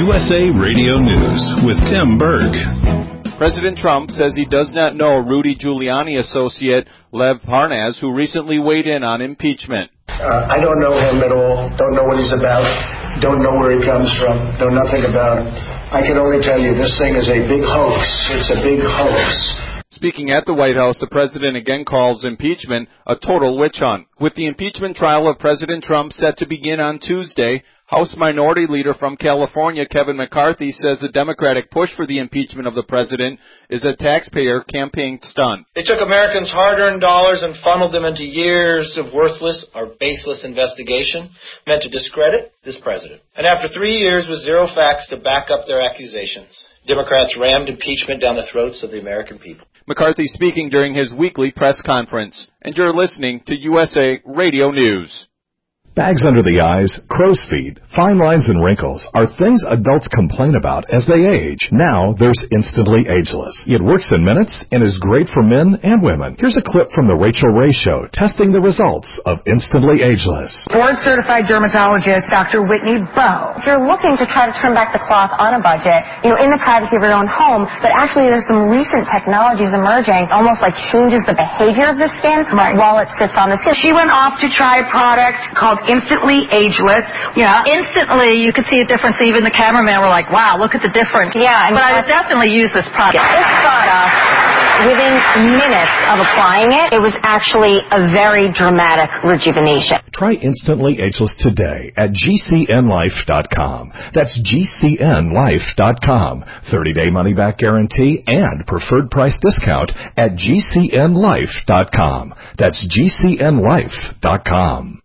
USA Radio News with Tim Berg. President Trump says he does not know Rudy Giuliani associate Lev Parnas, who recently weighed in on impeachment. I don't know him at all, don't know what he's about, don't know where he comes from, know nothing about him. I can only tell you this thing is a big hoax. It's a big hoax. Speaking at the White House, the president again calls impeachment a total witch hunt. With the impeachment trial of President Trump set to begin on Tuesday, House Minority Leader from California, Kevin McCarthy, says the Democratic push for the impeachment of the president is a taxpayer campaign stunt. They took Americans' hard-earned dollars and funneled them into years of worthless or baseless investigation meant to discredit this president. And after 3 years with zero facts to back up their accusations, Democrats rammed impeachment down the throats of the American people. McCarthy speaking during his weekly press conference. And you're listening to USA Radio News. Bags under the eyes, crow's feet, fine lines, and wrinkles are things adults complain about as they age. Now there's Instantly Ageless. It works in minutes and is great for men and women. Here's a clip from The Rachel Ray Show testing the results of Instantly Ageless. Board-certified dermatologist Dr. Whitney Bowe. If you're looking to try to turn back the cloth on a budget, in the privacy of your own home, but actually there's some recent technologies emerging, almost like changes the behavior of the skin while it sits on the skin. She went off to try a product called Instantly Ageless. Yeah. Instantly, you could see a difference. Even the cameraman were like, wow, look at the difference. Yeah. But I would definitely use this product. This product, within minutes of applying it, it was actually a very dramatic rejuvenation. Try Instantly Ageless today at GCNlife.com. That's GCNlife.com. 30-day money-back guarantee and preferred price discount at GCNlife.com. That's GCNlife.com.